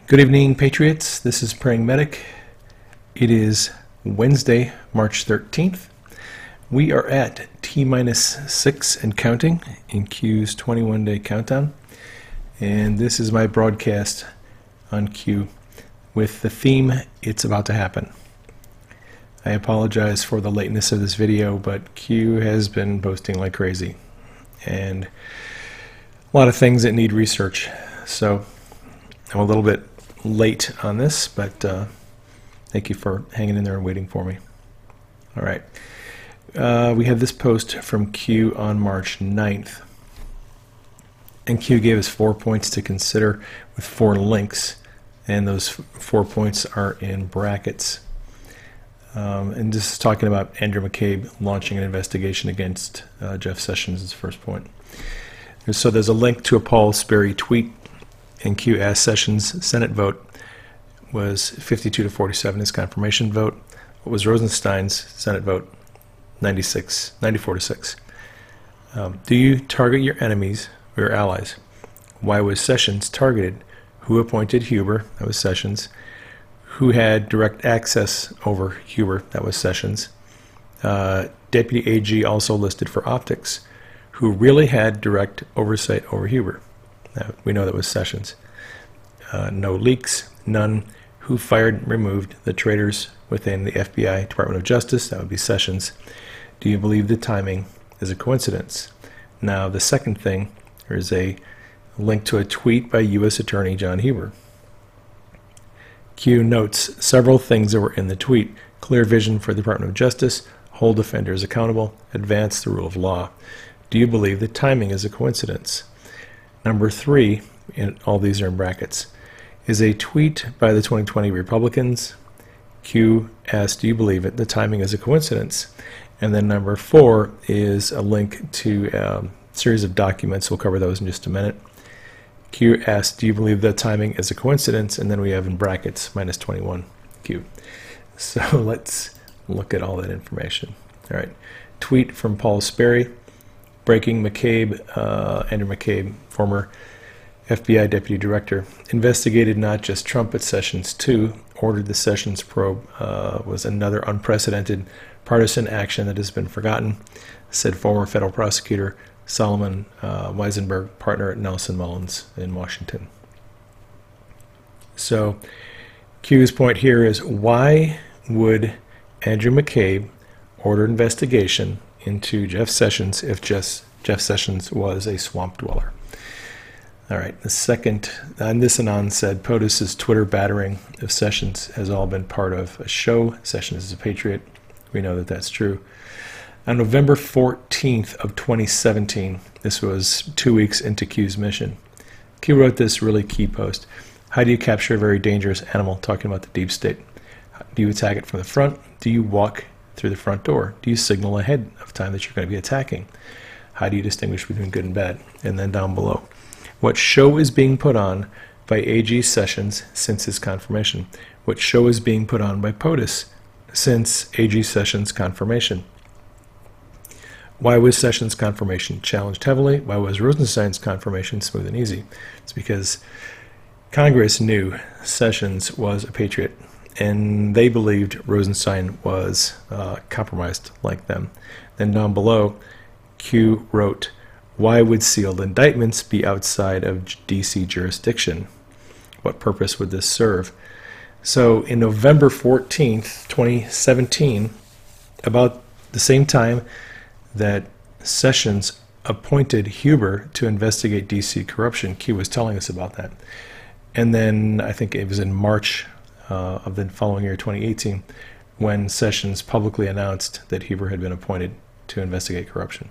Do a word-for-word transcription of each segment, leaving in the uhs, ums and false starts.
Good evening, Patriots. This is Praying Medic. It is Wednesday, March thirteenth. We are at T minus six and counting in Q's twenty-one day countdown. And this is my broadcast on Q with the theme, It's About to Happen. I apologize for the lateness of this video, but Q has been posting like crazy. And a lot of things that need research. So I'm a little bit late on this, but uh, thank you for hanging in there and waiting for me. All right. Uh, we had this post from Q on March ninth. And Q gave us four points to consider with four links. And those four points are in brackets. Um, and this is talking about Andrew McCabe launching an investigation against uh, Jeff Sessions is the first point. So there's a link to a Paul Sperry tweet. And Q asked Sessions' Senate vote was fifty-two to forty-seven, his confirmation vote. What was Rosenstein's Senate vote? ninety-six, ninety-four to six. Um, do you target your enemies or your allies? Why was Sessions targeted? Who appointed Huber? That was Sessions. Who had direct access over Huber? That was Sessions. Uh, Deputy A G also listed for optics. Who really had direct oversight over Huber? Uh, we know that was Sessions. Uh, no leaks, none. Who fired and removed the traitors within the F B I, Department of Justice? That would be Sessions. Do you believe the timing is a coincidence? Now, the second thing, there's a link to a tweet by U S Attorney John Huber. Q notes several things that were in the tweet. Clear vision for the Department of Justice, hold offenders accountable, advance the rule of law. Do you believe the timing is a coincidence? Number three, and all these are in brackets, is a tweet by the twenty twenty Republicans. Q asks, do you believe it? The timing is a coincidence. And then number four is a link to a series of documents. We'll cover those in just a minute. Q asks, do you believe the timing is a coincidence? And then we have in brackets, minus twenty-one, Q. So let's look at all that information. All right. Tweet from Paul Sperry. Breaking McCabe, uh, Andrew McCabe, former F B I Deputy Director, investigated not just Trump but Sessions too, ordered the Sessions probe, uh, was another unprecedented partisan action that has been forgotten, said former federal prosecutor Solomon uh, Weisenberg, partner at Nelson Mullins in Washington. So Q's point here is, why would Andrew McCabe order investigation into Jeff Sessions if just Jeff Sessions was a swamp dweller? All right, the second, and this anon said, POTUS's Twitter battering of Sessions has all been part of a show. Sessions is a patriot. We know that that's true. On November fourteenth of twenty seventeen, this was two weeks into Q's mission, Q wrote this really key post. How do you capture a very dangerous animal? Talking about the deep state. Do you attack it from the front? Do you walk through the front door? Do you signal ahead of time that you're going to be attacking? How do you distinguish between good and bad? And then down below, what show is being put on by A G Sessions since his confirmation? What show is being put on by POTUS since A G Sessions' confirmation? Why was Sessions' confirmation challenged heavily? Why was Rosenstein's confirmation smooth and easy? It's because Congress knew Sessions was a patriot, and they believed Rosenstein was uh, compromised like them. Then down below, Q wrote, why would sealed indictments be outside of D C jurisdiction? What purpose would this serve? So in November fourteenth, twenty seventeen, about the same time that Sessions appointed Huber to investigate D C corruption, Q was telling us about that. And then I think it was in March uh, of the following year, twenty eighteen, when Sessions publicly announced that Huber had been appointed to investigate corruption.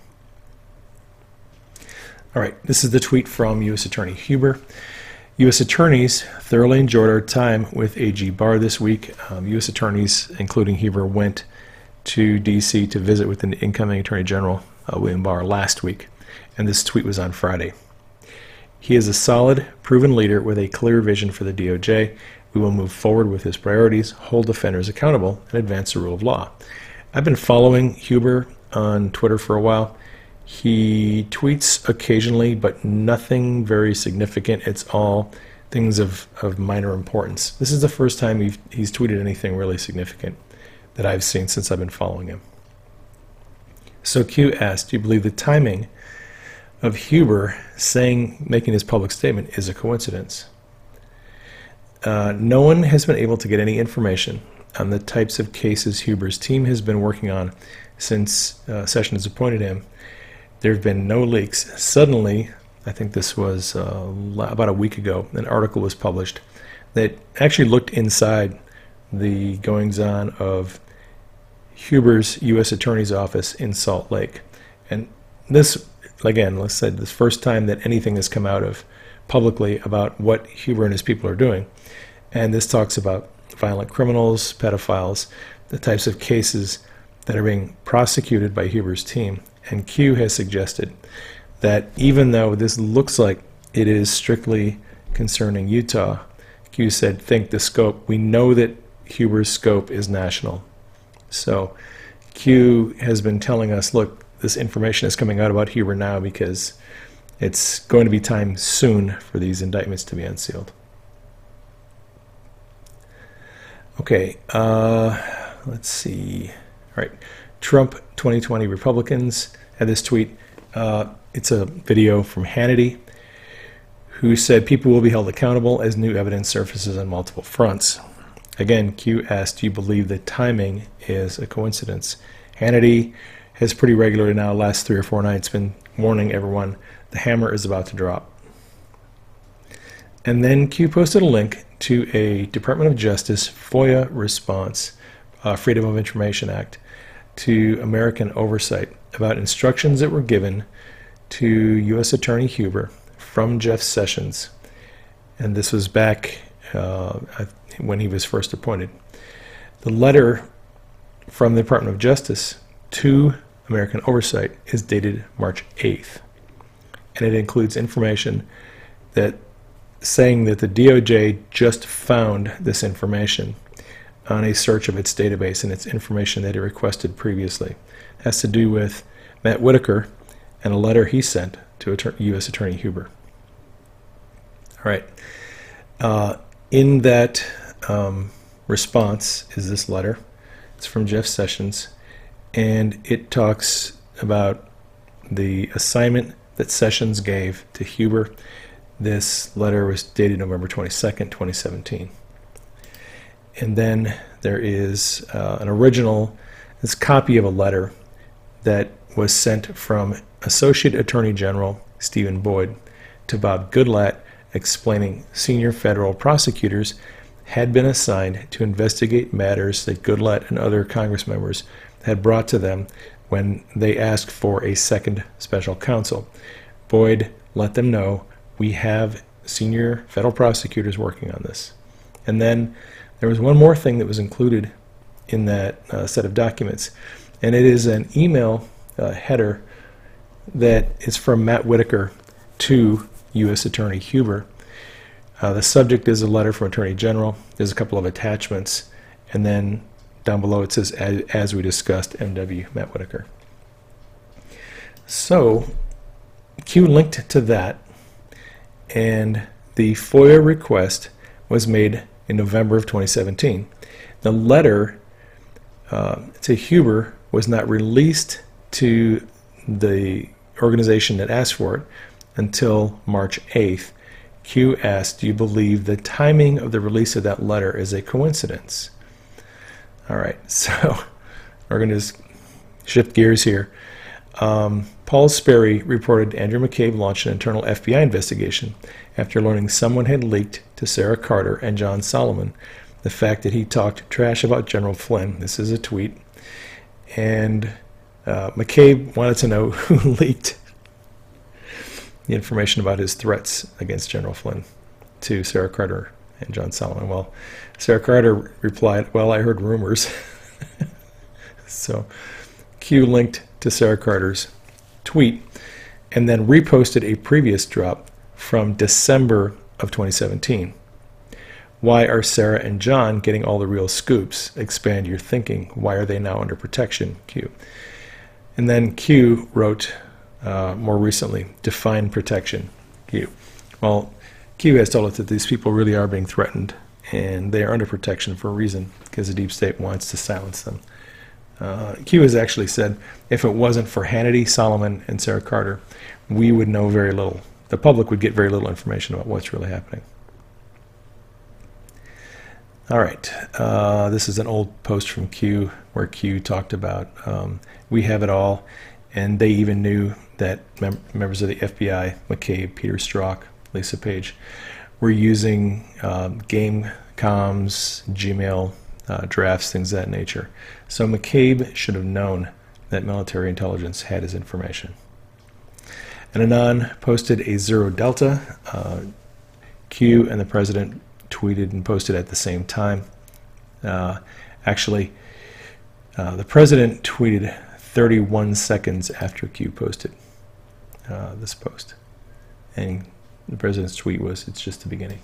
All right, this is the tweet from U S Attorney Huber. U S attorneys thoroughly enjoyed our time with A G Barr this week. Um, U S attorneys, including Huber, went to D C to visit with the incoming Attorney General, uh, William Barr, last week. And this tweet was on Friday. He is a solid, proven leader with a clear vision for the D O J. We will move forward with his priorities, hold offenders accountable, and advance the rule of law. I've been following Huber on Twitter for a while. He tweets occasionally, but nothing very significant. It's all things of, of minor importance. This is the first time he's, he's tweeted anything really significant that I've seen since I've been following him. So Q asked, do you believe the timing of Huber saying, making his public statement is a coincidence? Uh, no one has been able to get any information on the types of cases Huber's team has been working on since uh, Sessions appointed him. There have been no leaks. Suddenly, I think this was uh, about a week ago, an article was published that actually looked inside the goings-on of Huber's U S Attorney's Office in Salt Lake. And this, again, let's say the first time that anything has come out of publicly about what Huber and his people are doing. And this talks about violent criminals, pedophiles, the types of cases that are being prosecuted by Huber's team. And Q has suggested that even though this looks like it is strictly concerning Utah, Q said, think the scope. We know that Huber's scope is national. So Q has been telling us, look, this information is coming out about Huber now because it's going to be time soon for these indictments to be unsealed. Okay, uh, let's see. All right, Trump twenty twenty Republicans had this tweet. Uh, it's a video from Hannity, who said people will be held accountable as new evidence surfaces on multiple fronts. Again, Q asked, do you believe that timing is a coincidence? Hannity has pretty regularly now, last three or four nights, been warning everyone the hammer is about to drop. And then Q posted a link to a Department of Justice FOIA response, uh, Freedom of Information Act, to American Oversight about instructions that were given to U S Attorney Huber from Jeff Sessions. And this was back uh, when he was first appointed. The letter from the Department of Justice to American Oversight is dated March eighth. And it includes information that saying that the D O J just found this information on a search of its database, and it's information that it requested previously. It has to do with Matt Whitaker and a letter he sent to U S Attorney Huber. All right. Uh, in that um, response is this letter. It's from Jeff Sessions, and it talks about the assignment that Sessions gave to Huber. This letter was dated November twenty-second, twenty seventeen. And then there is uh, an original, this copy of a letter that was sent from Associate Attorney General Stephen Boyd to Bob Goodlatte, explaining senior federal prosecutors had been assigned to investigate matters that Goodlatte and other Congress members had brought to them when they asked for a second special counsel. Boyd let them know, we have senior federal prosecutors working on this. And then there was one more thing that was included in that uh, set of documents, and it is an email uh, header that is from Matt Whitaker to U S Attorney Huber. Uh, the subject is a letter from Attorney General. There's a couple of attachments, and then down below it says, as, as we discussed, M W Matt Whitaker. So Q linked to that, and the FOIA request was made in November of twenty seventeen. The letter uh, to Huber was not released to the organization that asked for it until March eighth. Q asked, do you believe the timing of the release of that letter is a coincidence? All right, so we're going to just shift gears here. Um, Paul Sperry reported Andrew McCabe launched an internal F B I investigation after learning someone had leaked to Sarah Carter and John Solomon the fact that he talked trash about General Flynn. This is a tweet. And uh, McCabe wanted to know who leaked the information about his threats against General Flynn to Sarah Carter and John Solomon. Well, Sarah Carter replied, well, I heard rumors. So Q linked to Sarah Carter's tweet and then reposted a previous drop from December of twenty seventeen. Why are Sarah and John getting all the real scoops? Expand your thinking. Why are they now under protection? Q. And then Q wrote uh, more recently, define protection. Q. Well, Q has told us that these people really are being threatened, and they are under protection for a reason, because the deep state wants to silence them. Uh, Q has actually said, if it wasn't for Hannity, Solomon, and Sarah Carter, we would know very little. The public would get very little information about what's really happening. All right, uh, this is an old post from Q where Q talked about um, we have it all, and they even knew that mem members of the F B I, McCabe, Peter Strzok, Lisa Page, were using um, game comms, Gmail uh, drafts, things of that nature. So McCabe should have known that military intelligence had his information. And Anon posted a Zero Delta. Uh, Q and the president tweeted and posted at the same time. Uh, actually, uh, the president tweeted thirty-one seconds after Q posted uh, this post. And the president's tweet was, it's just the beginning.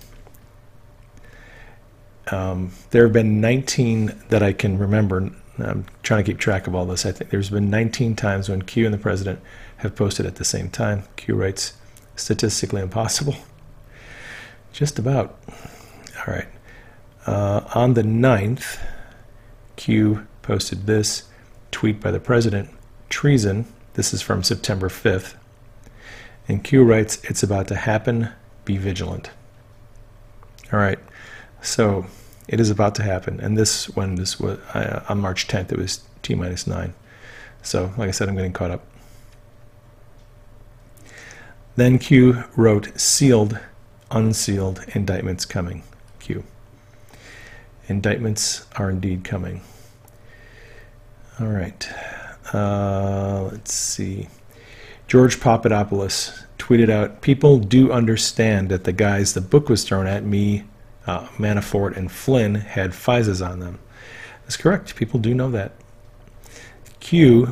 Um, there have been nineteen that I can remember. I'm trying to keep track of all this. I think there's been nineteen times when Q and the president have posted at the same time. Q writes, statistically impossible. Just about. All right. Uh, on the ninth, Q posted this tweet by the president, treason. This is from September fifth. And Q writes, it's about to happen. Be vigilant. All right. So it is about to happen. And this, when this was, uh, on March tenth, it was T minus nine. So, like I said, I'm getting caught up. Then Q wrote, sealed, unsealed, indictments coming. Q. Indictments are indeed coming. All right. Uh, let's see. George Papadopoulos tweeted out, people do understand that the guys the book was thrown at, me, uh, Manafort, and Flynn, had FISAs on them. That's correct. People do know that. Q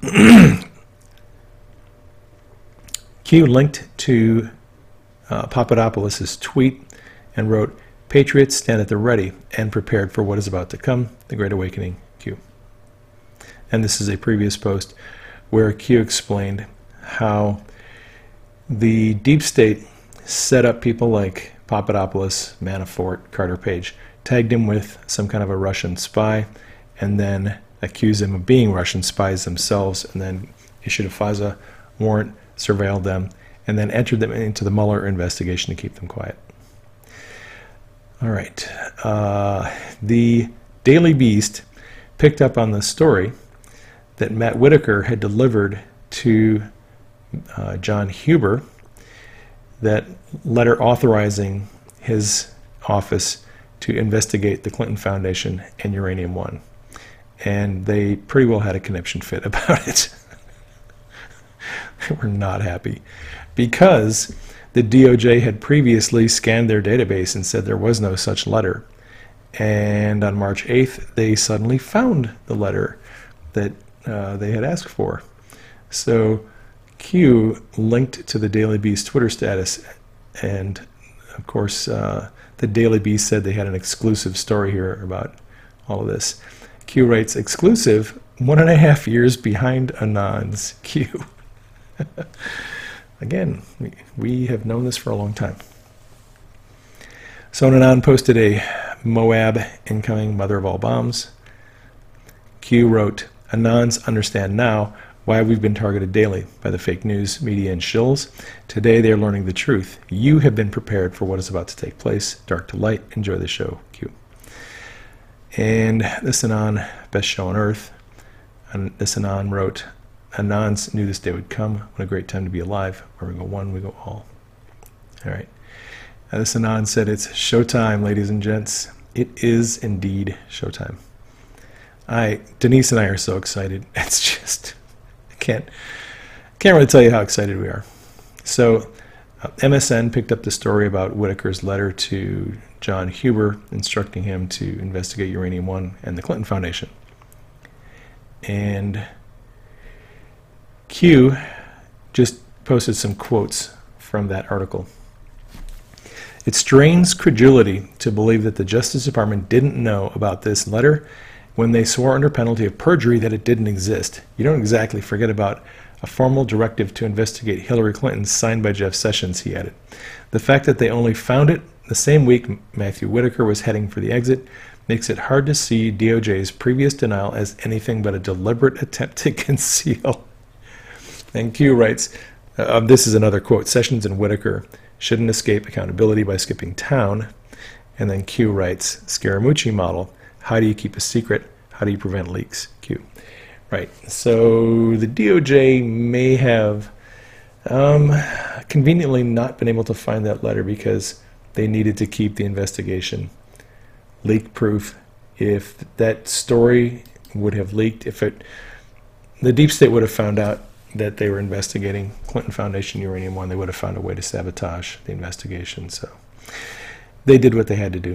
Q linked to uh, Papadopoulos' tweet and wrote, Patriots stand at the ready and prepared for what is about to come, the Great Awakening, Q. And this is a previous post where Q explained how the deep state set up people like Papadopoulos, Manafort, Carter Page, tagged him with some kind of a Russian spy, and then accused him of being Russian spies themselves, and then issued a FISA warrant, surveilled them, and then entered them into the Mueller investigation to keep them quiet. All right. Uh, the Daily Beast picked up on the story that Matt Whitaker had delivered to uh, John Huber, that letter authorizing his office to investigate the Clinton Foundation and Uranium One. And they pretty well had a conniption fit about it. They were not happy because the D O J had previously scanned their database and said there was no such letter. And on March eighth, they suddenly found the letter that uh, they had asked for. So Q linked to the Daily Beast Twitter status, and of course uh, the Daily Beast said they had an exclusive story here about all of this. Q writes, exclusive, one and a half years behind Anon's. Q. Again, we, we have known this for a long time. So Anon posted a Moab incoming, mother of all bombs. Q wrote, Anons understand now why we've been targeted daily by the fake news, media, and shills. Today they are learning the truth. You have been prepared for what is about to take place. Dark to light. Enjoy the show. Q. And this Anon, best show on earth. And this Anon wrote, Anons knew this day would come. What a great time to be alive. Where we go one, we go all. All right. Now this Anon said it's showtime, ladies and gents. It is indeed showtime. I, Denise and I are so excited. It's just, I can't, can't really tell you how excited we are. So uh, M S N picked up the story about Whitaker's letter to John Huber instructing him to investigate Uranium One and the Clinton Foundation. And Q just posted some quotes from that article. It strains credulity to believe that the Justice Department didn't know about this letter when they swore under penalty of perjury that it didn't exist. You don't exactly forget about A formal directive to investigate Hillary Clinton signed by Jeff Sessions, he added. The fact that they only found it the same week Matthew Whitaker was heading for the exit makes it hard to see D O J's previous denial as anything but a deliberate attempt to conceal. And Q writes, uh, this is another quote, Sessions and Whitaker shouldn't escape accountability by skipping town. And then Q writes, Scaramucci model, how do you keep a secret? How do you prevent leaks? Q. Right, so the D O J may have um, conveniently not been able to find that letter because they needed to keep the investigation leak-proof. If that story would have leaked, if it, the deep state would have found out that they were investigating Clinton Foundation Uranium One, they would have found a way to sabotage the investigation. So they did what they had to do.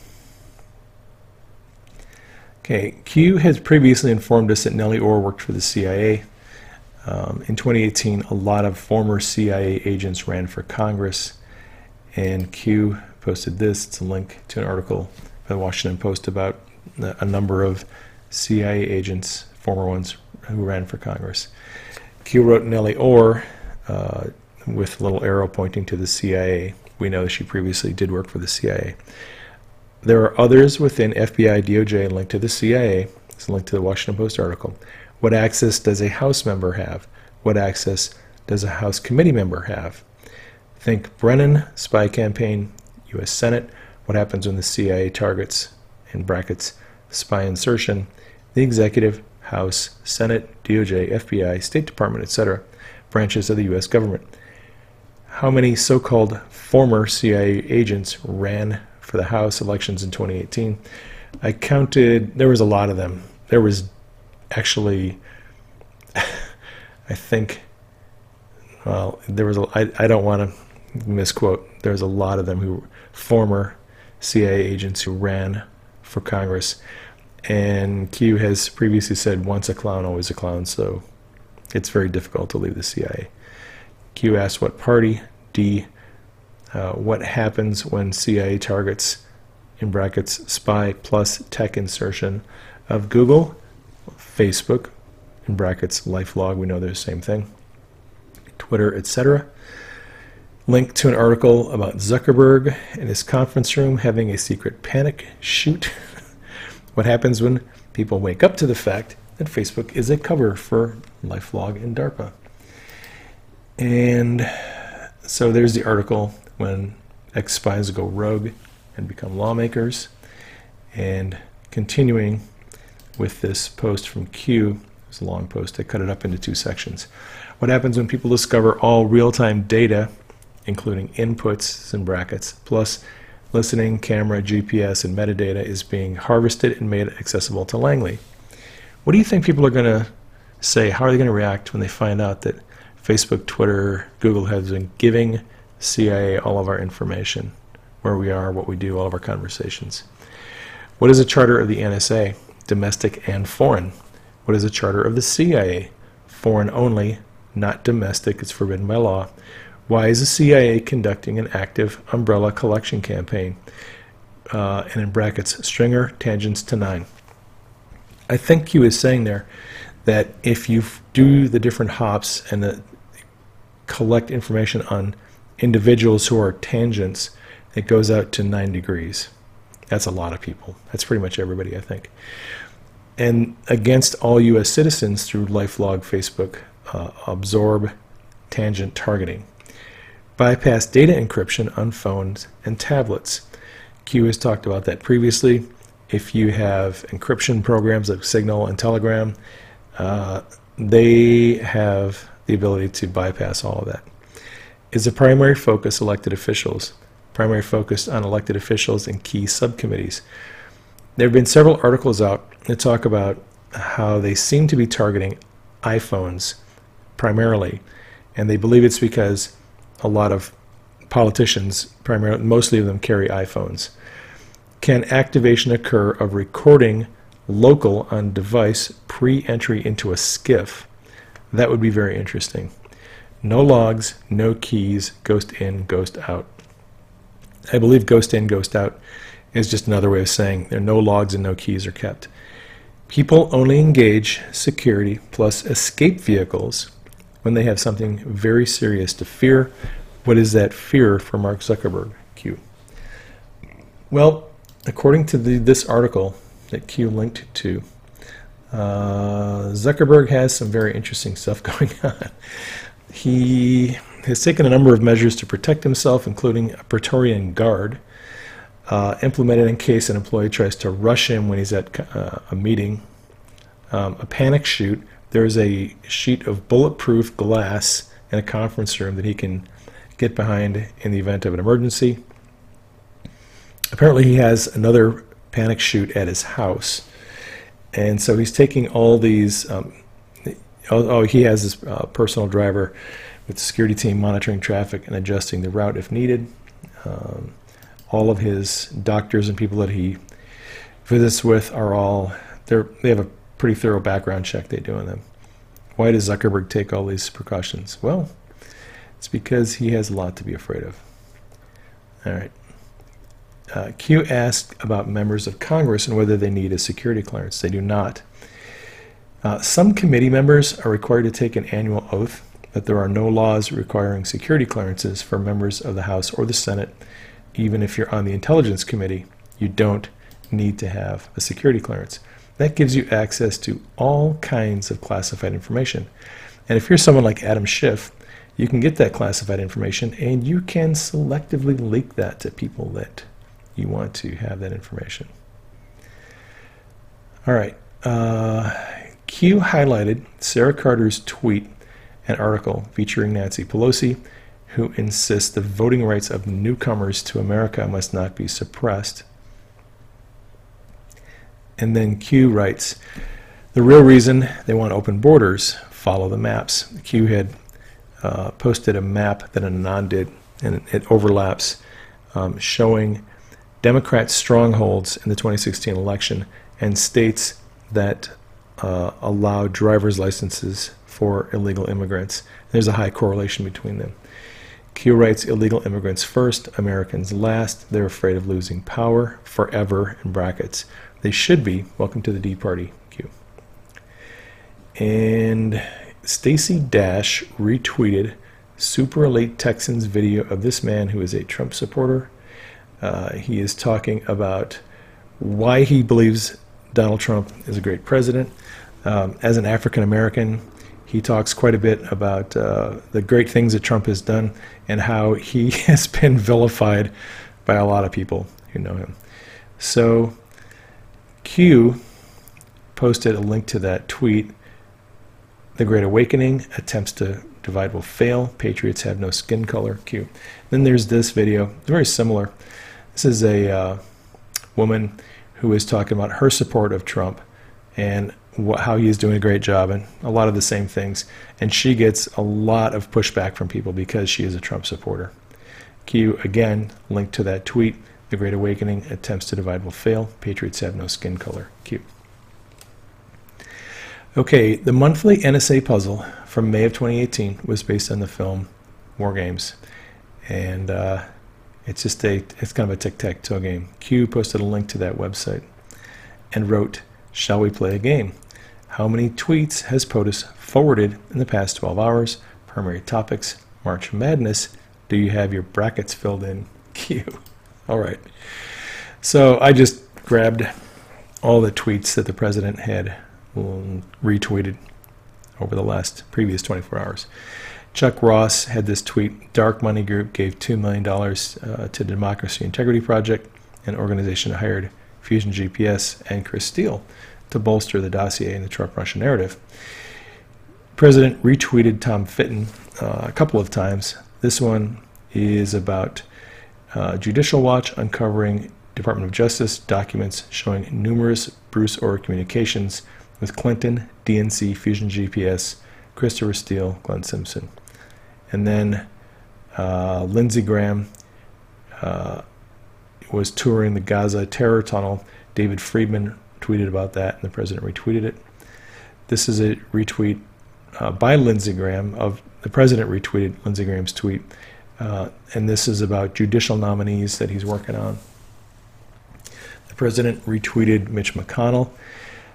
Okay, Q has previously informed us that Nellie Ohr worked for the C I A. Um, in twenty eighteen, a lot of former C I A agents ran for Congress, and Q posted this. It's a link to an article by the Washington Post about a number of C I A agents, former ones, who ran for Congress. Q wrote Nellie Ohr uh, with a little arrow pointing to the C I A. We know that she previously did work for the C I A. There are others within F B I, D O J, linked to the C I A. It's a link to the Washington Post article. What access does a House member have? What access does a House committee member have? Think Brennan, spy campaign, U S Senate. What happens when the C I A targets, in brackets, spy insertion, the executive, House, Senate, D O J, F B I, State Department, et cetera, branches of the U S government? How many so-called former C I A agents ran for the House elections in twenty eighteen? I counted, there was a lot of them. There was actually, I think, well, there was a, I, I don't want to misquote, there was a lot of them who were former C I A agents who ran for Congress. And Q has previously said, once a clown, always a clown, so it's very difficult to leave the C I A. Q asked what party. D, uh, what happens when C I A targets, in brackets, spy plus tech insertion of Google, Facebook, in brackets, LifeLog, we know they're the same thing, Twitter, et cetera. Link to an article about Zuckerberg in his conference room having a secret panic shoot. What happens when people wake up to the fact that Facebook is a cover for LifeLog and DARPA? And so there's the article when ex-spies go rogue and become lawmakers. And continuing with this post from Q, it's a long post, I cut it up into two sections. What happens when people discover all real-time data, including inputs, in brackets, plus listening, camera, G P S, and metadata is being harvested and made accessible to Langley? What do you think people are going to say? How are they going to react when they find out that Facebook, Twitter, Google has been giving C I A all of our information, where we are, what we do, all of our conversations? What is a charter of the N S A? Domestic and foreign. What is a charter of the C I A? Foreign only, not domestic. It's forbidden by law. Why is the C I A conducting an active umbrella collection campaign? Uh, and in brackets, stringer tangents to nine. I think Q is saying there that if you do the different hops and the, collect information on individuals who are tangents, it goes out to nine degrees. That's a lot of people. That's pretty much everybody, I think. And against all U S citizens through LifeLog, Facebook, uh, absorb tangent targeting. Bypass data encryption on phones and tablets. Q has talked about that previously. If you have encryption programs like Signal and Telegram, uh, they have the ability to bypass all of that. Is the primary focus elected officials? Primary focus on elected officials and key subcommittees. There have been several articles out that talk about how they seem to be targeting iPhones primarily, and they believe it's because a lot of politicians, primarily, mostly of them, carry iPhones. Can activation occur of recording local on device pre-entry into a SCIF? That would be very interesting. No logs, no keys, ghost in, ghost out. I believe ghost in, ghost out is just another way of saying there are no logs and no keys are kept. People only engage security plus escape vehicles when they have something very serious to fear. What is that fear for Mark Zuckerberg? Q. Well, according to the, this article that Q linked to, uh, Zuckerberg has some very interesting stuff going on. He has taken a number of measures to protect himself, including a Praetorian Guard, uh, implemented in case an employee tries to rush him when he's at uh, a meeting, um, a panic chute. There's a sheet of bulletproof glass in a conference room that he can get behind in the event of an emergency. Apparently he has another panic chute at his house, and so he's taking all these, um, oh, oh, he has this uh, personal driver with the security team monitoring traffic and adjusting the route if needed. Um, all of his doctors and people that he visits with are all, they're, they have a pretty thorough background check they do on them. Why does Zuckerberg take all these precautions? Well, it's because he has a lot to be afraid of. All right. Uh, Q asked about members of Congress and whether they need a security clearance. They do not. Uh, some committee members are required to take an annual oath that there are no laws requiring security clearances for members of the House or the Senate. Even if you're on the Intelligence Committee, you don't need to have a security clearance. That gives you access to all kinds of classified information. And if you're someone like Adam Schiff, you can get that classified information and you can selectively leak that to people that you want to have that information. All right. Uh, Q highlighted Sarah Carter's tweet and article featuring Nancy Pelosi, who insists the voting rights of newcomers to America must not be suppressed. And then Q writes, the real reason they want open borders, follow the maps. Q had uh, posted a map that Anand did, and it overlaps, um, showing Democrat strongholds in the twenty sixteen election and states that uh, allow driver's licenses for illegal immigrants. There's a high correlation between them. Q writes, illegal immigrants first, Americans last. They're afraid of losing power forever, in brackets. They should be. Welcome to the D Party, Q. And Stacey Dash retweeted Super Elite Texans video of this man who is a Trump supporter. Uh, he is talking about why he believes Donald Trump is a great president. Um, as an African American, he talks quite a bit about uh, the great things that Trump has done and how he has been vilified by a lot of people who know him. So Q posted a link to that tweet. The Great Awakening, attempts to divide will fail. Patriots have no skin color. Q. Then there's this video, very similar. This is a uh, woman who is talking about her support of Trump and wh how he is doing a great job and a lot of the same things. And she gets a lot of pushback from people because she is a Trump supporter. Q, again, linked to that tweet. The Great Awakening, attempts to divide will fail. Patriots have no skin color. Q. Okay, the monthly N S A puzzle from May of twenty eighteen was based on the film War Games. And uh, it's just a, it's kind of a tic-tac-toe game. Q posted a link to that website and wrote, shall we play a game? How many tweets has POTUS forwarded in the past twelve hours? Primary topics, March Madness. Do you have your brackets filled in? Q. All right. So I just grabbed all the tweets that the president had retweeted over the last previous twenty-four hours. Chuck Ross had this tweet, Dark Money Group gave two million dollars uh, to Democracy Integrity Project, an organization that hired Fusion G P S and Chris Steele to bolster the dossier in the Trump-Russia narrative. President retweeted Tom Fitton uh, a couple of times. This one is about uh, Judicial Watch uncovering Department of Justice documents showing numerous Bruce Ohr communications with Clinton, D N C, Fusion G P S, Christopher Steele, Glenn Simpson. And then uh, Lindsey Graham uh, was touring the Gaza terror tunnel. David Friedman tweeted about that, and the president retweeted it. This is a retweet uh, by Lindsey Graham of the president retweeted Lindsey Graham's tweet, uh, and this is about judicial nominees that he's working on. The president retweeted Mitch McConnell.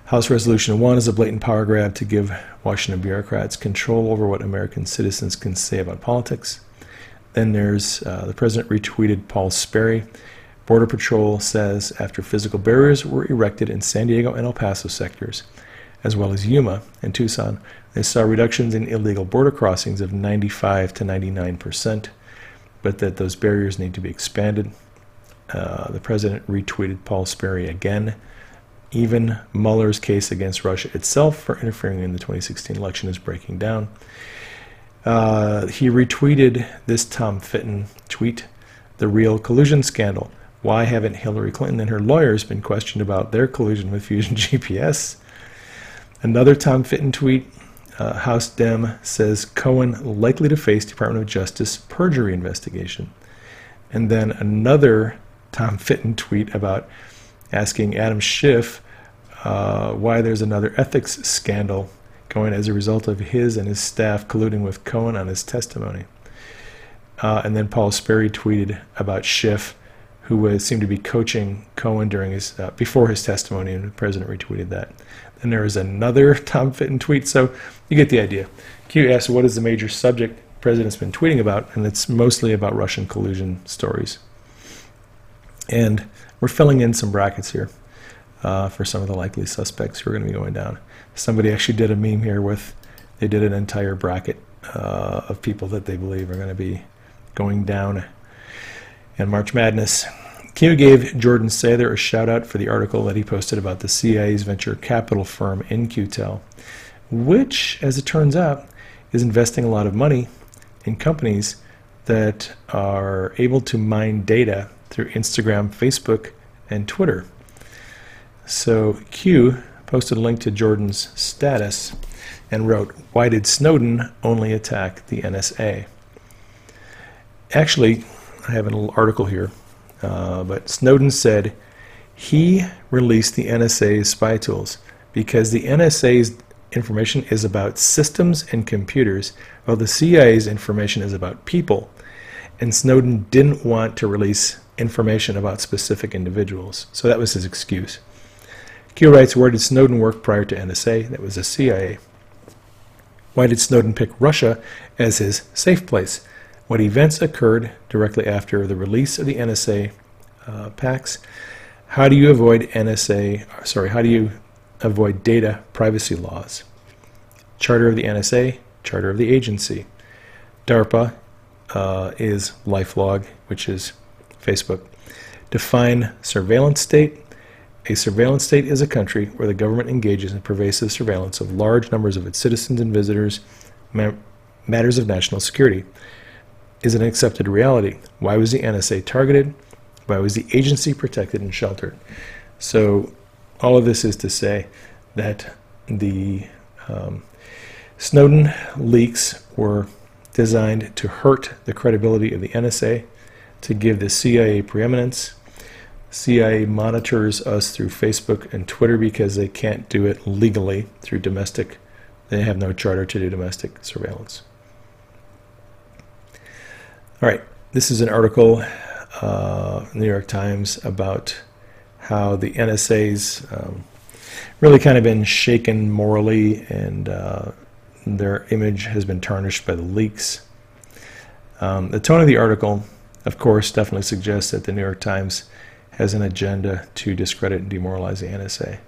House Resolution one is a blatant power grab to give Washington bureaucrats control over what American citizens can say about politics. Then there's uh, the president retweeted Paul Sperry. Border Patrol says after physical barriers were erected in San Diego and El Paso sectors, as well as Yuma and Tucson, they saw reductions in illegal border crossings of ninety-five to ninety-nine percent, but that those barriers need to be expanded. Uh, the president retweeted Paul Sperry again. Even Mueller's case against Russia itself for interfering in the twenty sixteen election is breaking down. Uh, he retweeted this Tom Fitton tweet, "The real collusion scandal. Why haven't Hillary Clinton and her lawyers been questioned about their collusion with Fusion G P S?" Another Tom Fitton tweet, uh, House Dem says Cohen likely to face Department of Justice perjury investigation. And then another Tom Fitton tweet about asking Adam Schiff uh, why there's another ethics scandal going as a result of his and his staff colluding with Cohen on his testimony. Uh, and then Paul Sperry tweeted about Schiff, who was, seemed to be coaching Cohen during his uh, before his testimony, and the president retweeted that. Then there is another Tom Fitton tweet, so you get the idea. Q asks, what is the major subject the president's been tweeting about? And it's mostly about Russian collusion stories. And we're filling in some brackets here uh, for some of the likely suspects who are going to be going down. Somebody actually did a meme here with, they did an entire bracket uh, of people that they believe are going to be going down in March Madness. Q gave Jordan Sather a shout out for the article that he posted about the C I A's venture capital firm In-Q-Tel, which, as it turns out, is investing a lot of money in companies that are able to mine data through Instagram, Facebook, and Twitter. So Q posted a link to Jordan's status and wrote, "Why did Snowden only attack the N S A?" Actually, I have a little article here, uh, but Snowden said he released the N S A's spy tools because the N S A's information is about systems and computers, while the C I A's information is about people. And Snowden didn't want to release information about specific individuals. So that was his excuse. Q writes, where did Snowden work prior to N S A? That was the C I A. Why did Snowden pick Russia as his safe place? What events occurred directly after the release of the N S A uh, packs? How do you avoid N S A, sorry, how do you avoid data privacy laws? Charter of the N S A, charter of the agency. DARPA uh, is LifeLog, which is Facebook. Define surveillance state. A surveillance state is a country where the government engages in pervasive surveillance of large numbers of its citizens and visitors, ma matters of national security. Is it an accepted reality? Why was the N S A targeted? Why was the agency protected and sheltered? So all of this is to say that the um, Snowden leaks were designed to hurt the credibility of the N S A, to give the C I A preeminence. C I A monitors us through Facebook and Twitter because they can't do it legally through domestic. They have no charter to do domestic surveillance. All right, this is an article uh, in the New York Times about how the N S A's um, really kind of been shaken morally, and uh, their image has been tarnished by the leaks. Um, the tone of the article, of course, definitely suggests that the New York Times has an agenda to discredit and demoralize the N S A.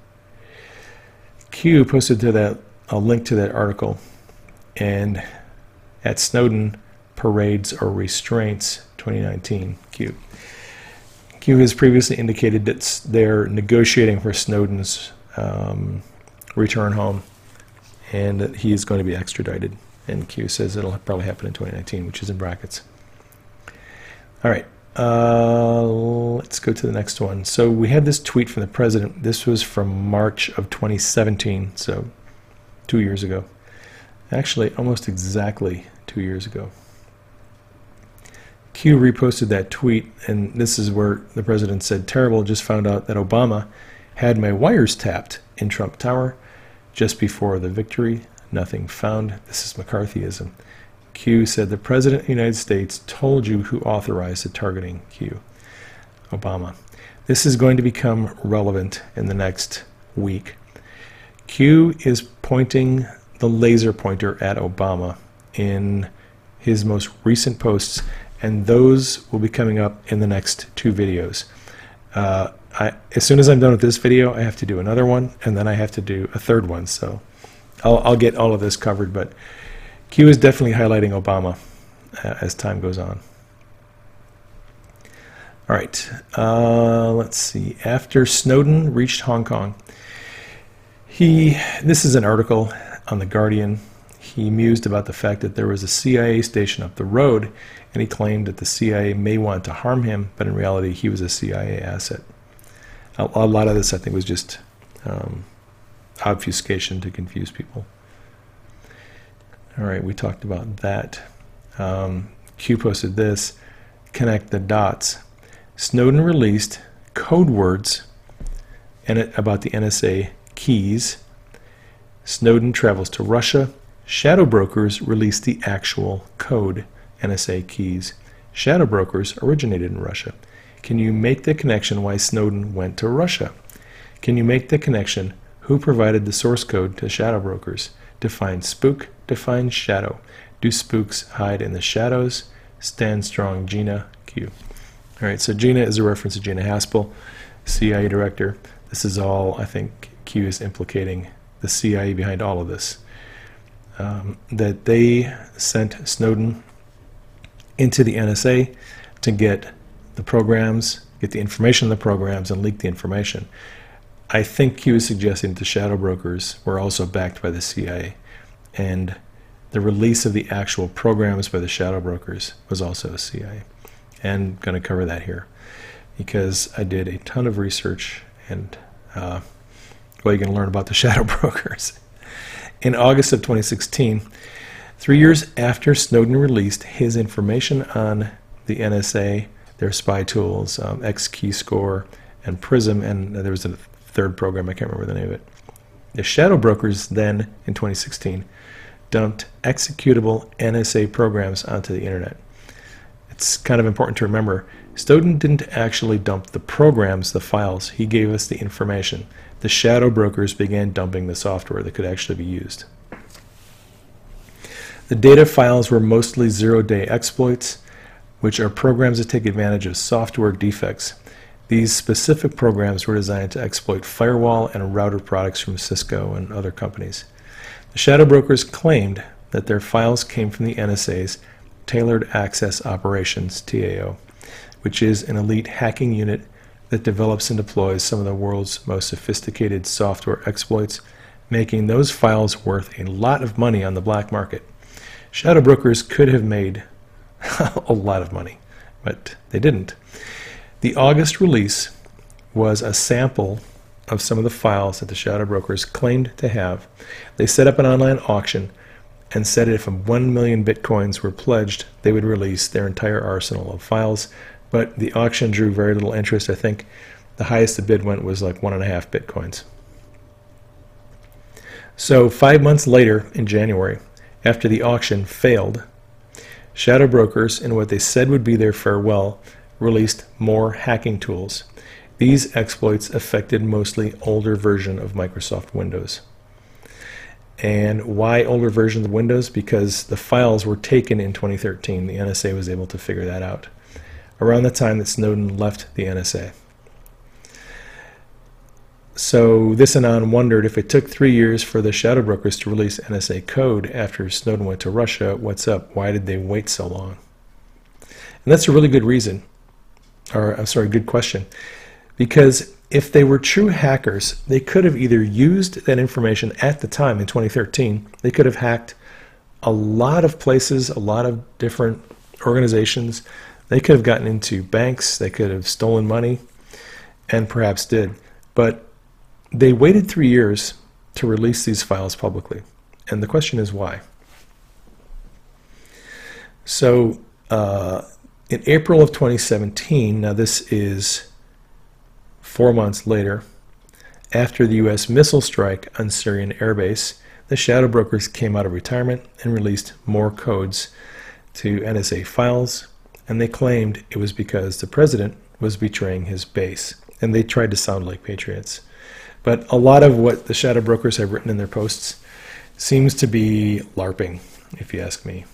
Q posted to that a link to that article, and at Snowden Parades or Restraints twenty nineteen, Q. Q has previously indicated that they're negotiating for Snowden's um, return home, and that he is going to be extradited. And Q says it'll probably happen in twenty nineteen, which is in brackets. All right, uh, let's go to the next one. So we had this tweet from the president. This was from March of twenty seventeen, so two years ago. Actually, almost exactly two years ago. Q reposted that tweet, and this is where the president said, terrible, just found out that Obama had my wires tapped in Trump Tower just before the victory. Nothing found. This is McCarthyism. Q said the President of the United States told you who authorized the targeting. Q. Obama. This is going to become relevant in the next week. Q is pointing the laser pointer at Obama in his most recent posts, and those will be coming up in the next two videos. Uh, I, as soon as I'm done with this video, I have to do another one, and then I have to do a third one, so I'll, I'll get all of this covered, but Q is definitely highlighting Obama uh, as time goes on. All right, uh, let's see. After Snowden reached Hong Kong, he, this is an article on The Guardian. He mused about the fact that there was a C I A station up the road, and he claimed that the C I A may want to harm him, but in reality, he was a C I A asset. A, a lot of this, I think, was just um, obfuscation to confuse people. All right, we talked about that. Um, Q posted this, connect the dots. Snowden released code words and it, about the N S A keys. Snowden travels to Russia. Shadow brokers released the actual code, N S A keys. Shadow brokers originated in Russia. Can you make the connection why Snowden went to Russia? Can you make the connection who provided the source code to shadow brokers? Define spook, define shadow. Do spooks hide in the shadows? Stand strong, Gina. Q. All right, so Gina is a reference to Gina Haspel, C I A director. This is all, I think, Q is implicating the C I A behind all of this. Um, that they sent Snowden into the N S A to get the programs, get the information in the programs, and leak the information. I think Q is suggesting that the shadow brokers were also backed by the C I A, and the release of the actual programs by the shadow brokers was also a C I A. And I'm going to cover that here because I did a ton of research, and uh, well, you can learn about the shadow brokers. In August of twenty sixteen, three years after Snowden released his information on the N S A, their spy tools, um, X-Keyscore, and PRISM, and there was a third program, I can't remember the name of it. The shadow brokers then, in twenty sixteen, dumped executable N S A programs onto the internet. It's kind of important to remember, Snowden didn't actually dump the programs, the files. He gave us the information. The shadow brokers began dumping the software that could actually be used. The data files were mostly zero-day exploits, which are programs that take advantage of software defects. These specific programs were designed to exploit firewall and router products from Cisco and other companies. The shadow brokers claimed that their files came from the N S A's Tailored Access Operations, T A O, which is an elite hacking unit that develops and deploys some of the world's most sophisticated software exploits, making those files worth a lot of money on the black market. Shadow brokers could have made a lot of money, but they didn't. The August release was a sample of some of the files that the shadow brokers claimed to have. They set up an online auction and said if one million bitcoins were pledged, they would release their entire arsenal of files. But the auction drew very little interest. I think the highest the bid went was like one and a half bitcoins. So five months later, in January, after the auction failed, shadow brokers, in what they said would be their farewell, released more hacking tools. These exploits affected mostly older version of Microsoft Windows. And why older versions of Windows? Because the files were taken in twenty thirteen. The N S A was able to figure that out around the time that Snowden left the N S A. So this anon wondered, if it took three years for the shadow brokers to release N S A code after Snowden went to Russia, what's up? Why did they wait so long? And that's a really good reason, or I'm sorry, good question. Because if they were true hackers, they could have either used that information at the time in twenty thirteen, they could have hacked a lot of places, a lot of different organizations. They could have gotten into banks, they could have stolen money, and perhaps did. But they waited three years to release these files publicly. And the question is why? So uh, in April of twenty seventeen, now this is four months later, after the U S missile strike on Syrian airbase, the shadow brokers came out of retirement and released more codes to N S A files, and they claimed it was because the president was betraying his base, and they tried to sound like patriots. But a lot of what the shadow brokers have written in their posts seems to be LARPing, if you ask me.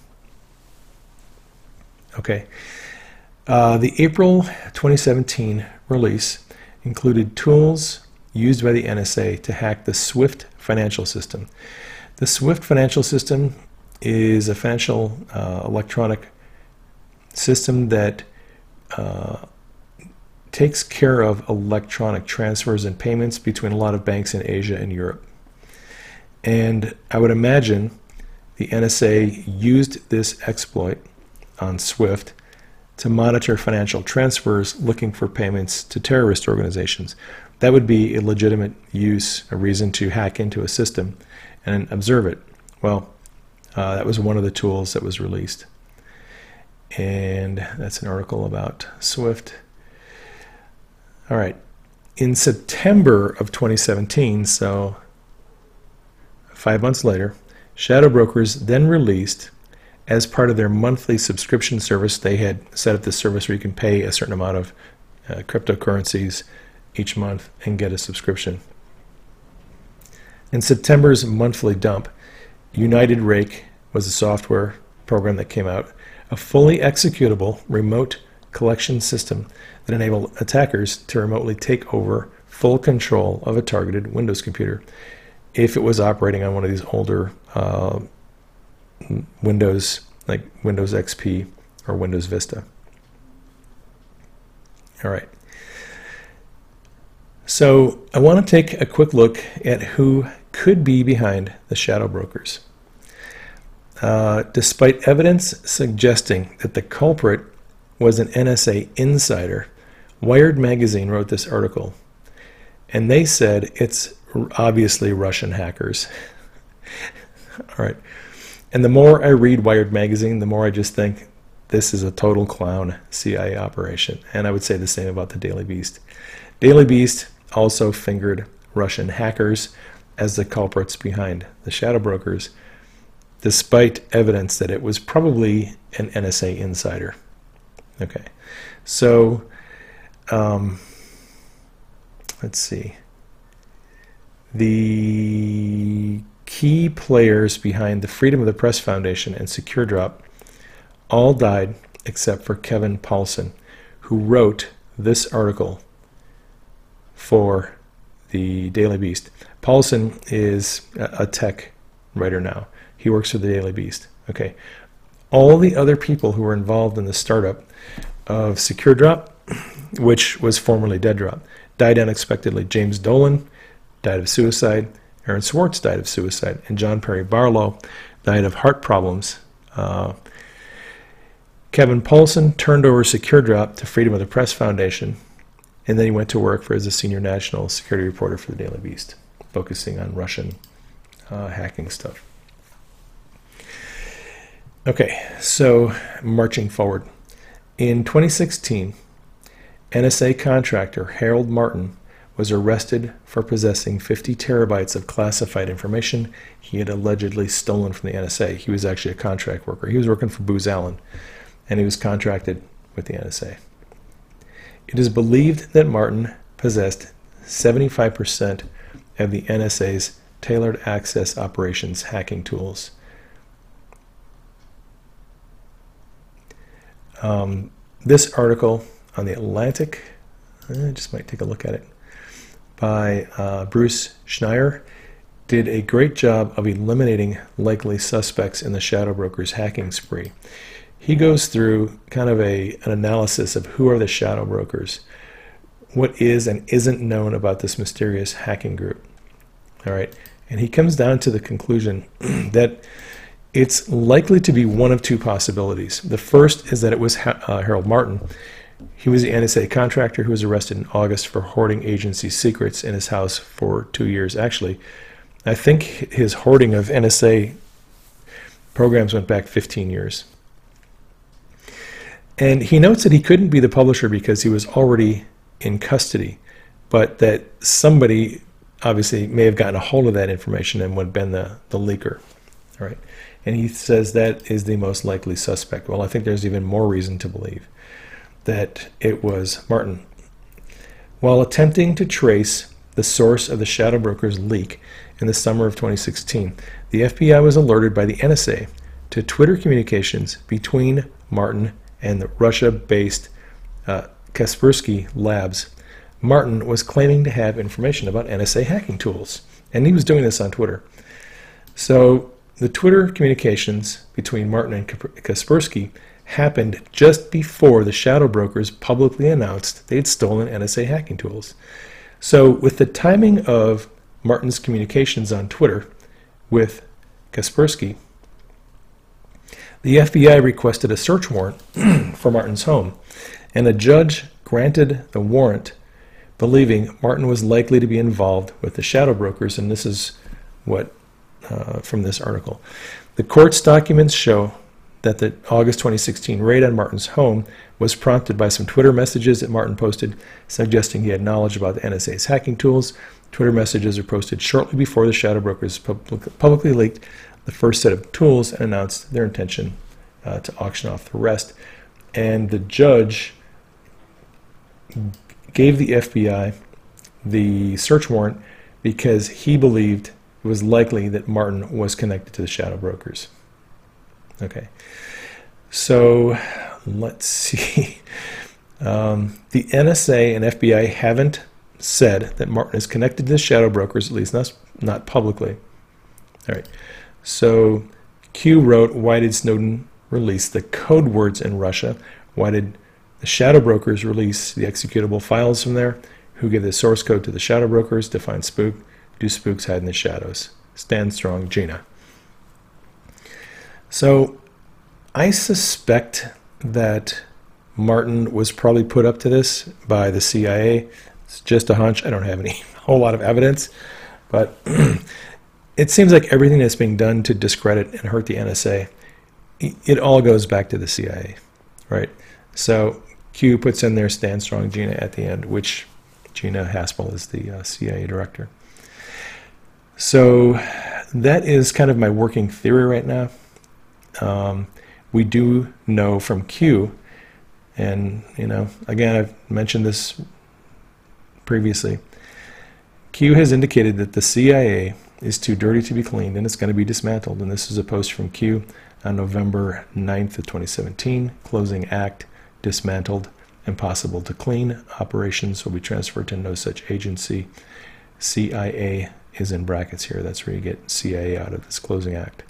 Okay. Uh, the April twenty seventeen release included tools used by the N S A to hack the SWIFT financial system. The SWIFT financial system is a financial uh, electronic system that uh, takes care of electronic transfers and payments between a lot of banks in Asia and Europe. And I would imagine the N S A used this exploit on SWIFT to monitor financial transfers looking for payments to terrorist organizations. That would be a legitimate use, a reason to hack into a system and observe it. Well, uh, that was one of the tools that was released. And that's an article about SWIFT. All right. In September of twenty seventeen, so five months later, shadow brokers then released, as part of their monthly subscription service, they had set up this service where you can pay a certain amount of uh, cryptocurrencies each month and get a subscription. In September's monthly dump, United Rake was a software program that came out, a fully executable remote collection system that enabled attackers to remotely take over full control of a targeted Windows computer if it was operating on one of these older uh, Windows, like Windows X P or Windows Vista. All right. So I want to take a quick look at who could be behind the shadow brokers. Uh, despite evidence suggesting that the culprit was an N S A insider, Wired magazine wrote this article, and they said it's obviously Russian hackers. All right. And the more I read Wired magazine, the more I just think this is a total clown C I A operation. And I would say the same about the Daily Beast. Daily Beast also fingered Russian hackers as the culprits behind the shadow brokers, despite evidence that it was probably an N S A insider. Okay, so um, let's see. The key players behind the Freedom of the Press Foundation and SecureDrop all died except for Kevin Paulson, who wrote this article for the Daily Beast. Paulson is a tech writer now. He works for the Daily Beast. Okay. All the other people who were involved in the startup of SecureDrop, which was formerly DeadDrop, died unexpectedly. James Dolan died of suicide. Aaron Swartz died of suicide. And John Perry Barlow died of heart problems. Uh, Kevin Paulson turned over SecureDrop to Freedom of the Press Foundation, and then he went to work for as a senior national security reporter for the Daily Beast, focusing on Russian uh, hacking stuff. Okay, so marching forward. In twenty sixteen, N S A contractor Harold Martin was arrested for possessing fifty terabytes of classified information he had allegedly stolen from the N S A. He was actually a contract worker. He was working for Booz Allen, and he was contracted with the N S A. It is believed that Martin possessed seventy-five percent of the N S A's tailored access operations hacking tools. Um, this article on The Atlantic, I just might take a look at it, by uh, Bruce Schneier, did a great job of eliminating likely suspects in the shadow brokers hacking spree. He goes through kind of a, an analysis of who are the shadow brokers, what is and isn't known about this mysterious hacking group. All right, and he comes down to the conclusion that it's likely to be one of two possibilities. The first is that it was ha- uh, Harold Martin. He was the N S A contractor who was arrested in August for hoarding agency secrets in his house for two years. Actually, I think his hoarding of N S A programs went back fifteen years. And he notes that he couldn't be the publisher because he was already in custody, but that somebody obviously may have gotten a hold of that information and would have been the, the leaker. All right. And he says that is the most likely suspect. Well, I think there's even more reason to believe that it was Martin. While attempting to trace the source of the shadow brokers leak in the summer of twenty sixteen, the F B I was alerted by the N S A to Twitter communications between Martin and the Russia-based uh, Kaspersky Labs. Martin was claiming to have information about N S A hacking tools, and he was doing this on Twitter. So the Twitter communications between Martin and Kaspersky happened just before the shadow brokers publicly announced they'd stolen N S A hacking tools. So with the timing of Martin's communications on Twitter with Kaspersky, the F B I requested a search warrant for Martin's home, and a judge granted the warrant, believing Martin was likely to be involved with the shadow brokers, and this is what, uh, from this article. The court's documents show that the August twenty sixteen raid on Martin's home was prompted by some Twitter messages that Martin posted suggesting he had knowledge about the N S A's hacking tools. Twitter messages are posted shortly before the shadow brokers public, publicly leaked the first set of tools and announced their intention uh, to auction off the rest. And the judge gave the F B I the search warrant because he believed it was likely that Martin was connected to the shadow brokers. Okay, so let's see. Um, the N S A and F B I haven't said that Martin is connected to the shadow brokers, at least not, not publicly. All right. So Q wrote, why did Snowden release the code words in Russia? Why did the shadow brokers release the executable files from there? Who gave the source code to the shadow brokers? Define spook. Do spooks hide in the shadows? Stand strong, Gina. So I suspect that Martin was probably put up to this by the C I A. It's just a hunch. I don't have any whole lot of evidence, but it seems like everything that's being done to discredit and hurt the N S A, it all goes back to the C I A, right? So Q puts in there Stand Strong Gina at the end, which Gina Haspel is the uh, C I A director. So that is kind of my working theory right now. Um, we do know from Q, and you know, again, I've mentioned this previously, Q has indicated that the C I A is too dirty to be cleaned and it's going to be dismantled. And this is a post from Q on November ninth of twenty seventeen. Closing act dismantled, impossible to clean. Operations will be transferred to no such agency. C I A is in brackets here. That's where you get C I A out of this closing act.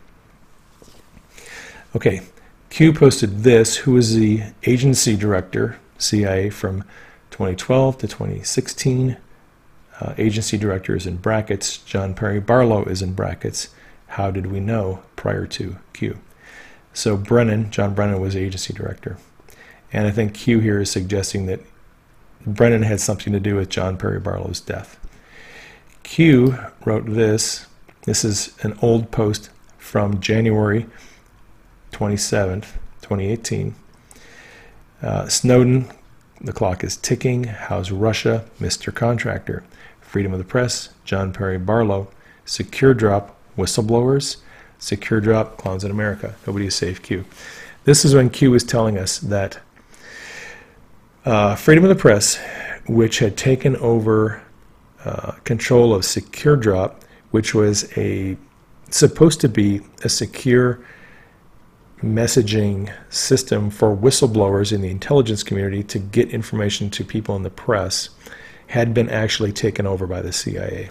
Okay, Q posted this. Who is the agency director, C I A, from twenty twelve to twenty sixteen? Uh, agency director is in brackets. John Perry Barlow is in brackets. How did we know prior to Q? So Brennan, John Brennan, was agency director. And I think Q here is suggesting that Brennan had something to do with John Perry Barlow's death. Q wrote this. This is an old post from January twenty-seventh, twenty eighteen. Uh, Snowden, the clock is ticking. How's Russia? Mister Contractor. Freedom of the Press, John Perry Barlow. Secure Drop, whistleblowers. Secure Drop, clowns in America. Nobody is safe, Q. This is when Q was telling us that uh, Freedom of the Press, which had taken over uh, control of Secure Drop, which was a supposed to be a secure messaging system for whistleblowers in the intelligence community to get information to people in the press, had been actually taken over by the C I A.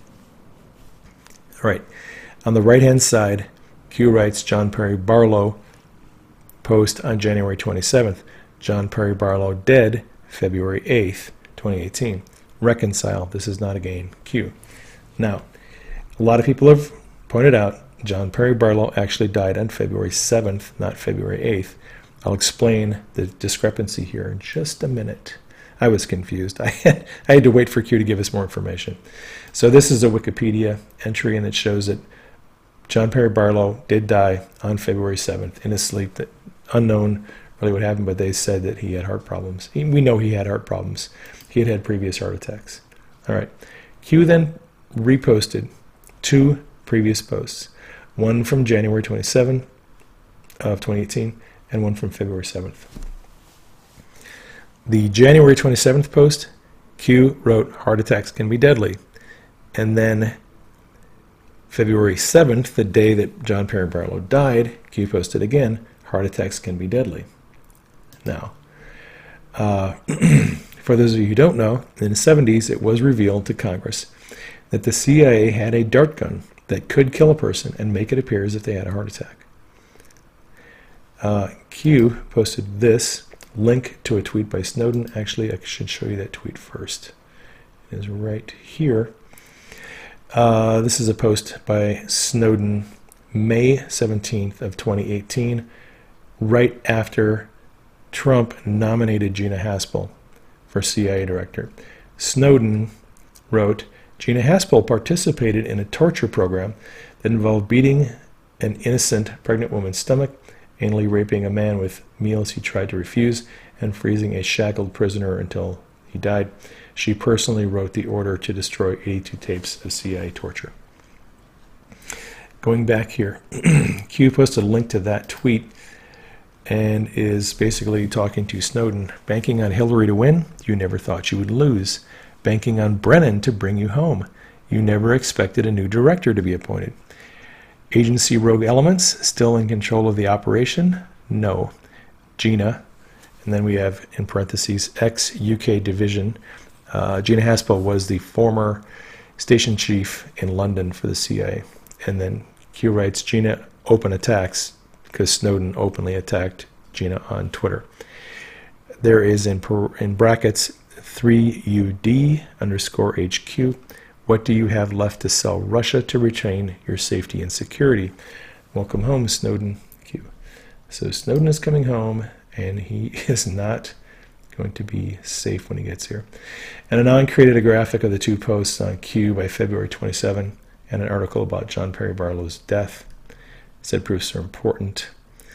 All right. On the right-hand side, Q writes John Perry Barlow post on January twenty-seventh. John Perry Barlow dead February eighth, twenty eighteen. Reconcile. This is not a game. Q. Now, a lot of people have pointed out John Perry Barlow actually died on February seventh, not February eighth. I'll explain the discrepancy here in just a minute. I was confused. I had, I had to wait for Q to give us more information. So this is a Wikipedia entry, and it shows that John Perry Barlow did die on February seventh in his sleep. That unknown really what happened, but they said that he had heart problems. He, we know he had heart problems. He had had previous heart attacks. All right. Q then reposted two previous posts. One from January twenty-seventh of twenty eighteen and one from February seventh. The January twenty-seventh post, Q wrote, heart attacks can be deadly. And then February seventh, the day that John Perry Barlow died, Q posted again, heart attacks can be deadly. Now, uh, for those of you who don't know, in the seventies, it was revealed to Congress that the C I A had a dart gun that could kill a person and make it appear as if they had a heart attack. Uh, Q posted this link to a tweet by Snowden. Actually, I should show you that tweet first. It is right here. Uh, this is a post by Snowden, May seventeenth of twenty eighteen, right after Trump nominated Gina Haspel for C I A director. Snowden wrote, Gina Haspel participated in a torture program that involved beating an innocent pregnant woman's stomach, anally raping a man with meals he tried to refuse, and freezing a shackled prisoner until he died. She personally wrote the order to destroy eighty-two tapes of C I A torture. Going back here, Q posted a link to that tweet and is basically talking to Snowden. Banking on Hillary to win? You never thought you would lose. Banking on Brennan to bring you home? You never expected a new director to be appointed. Agency rogue elements still in control of the operation? No. Gina, and then we have in parentheses ex-U K division. Uh, Gina Haspel was the former station chief in London for the C I A. And then Q writes, Gina open attacks, because Snowden openly attacked Gina on Twitter. There is in, per, in brackets three U D underscore H Q. What do you have left to sell Russia to retain your safety and security? Welcome home, Snowden. Q. So Snowden is coming home, and he is not going to be safe when he gets here. And Anon created a graphic of the two posts on Q by February twenty-seventh and an article about John Perry Barlow's death. Said proofs are important.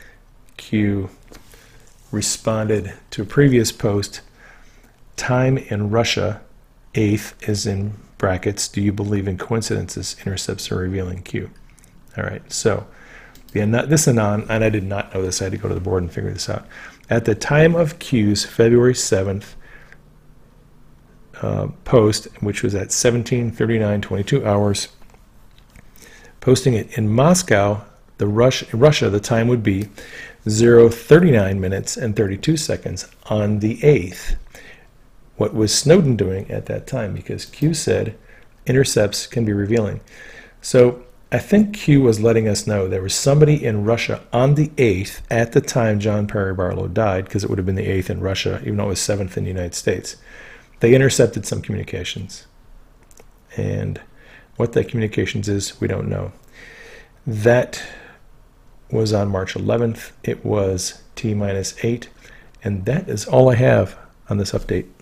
Q responded to a previous post. Time in Russia, eighth is in brackets. Do you believe in coincidences? Intercepts are revealing. Q. All right. So the this Anon, and I did not know this. I had to go to the board and figure this out. At the time of Q's February seventh uh, post, which was at seventeen thirty-nine, twenty-two hours, posting it in Moscow, the Rush, Russia, the time would be zero thirty-nine minutes and thirty-two seconds on the eighth. What was Snowden doing at that time? Because Q said intercepts can be revealing. So I think Q was letting us know there was somebody in Russia on the eighth at the time John Perry Barlow died, because it would have been the eighth in Russia, even though it was seventh in the United States. They intercepted some communications. And what that communications is, we don't know. That was on March eleventh. It was T minus eight. And that is all I have on this update.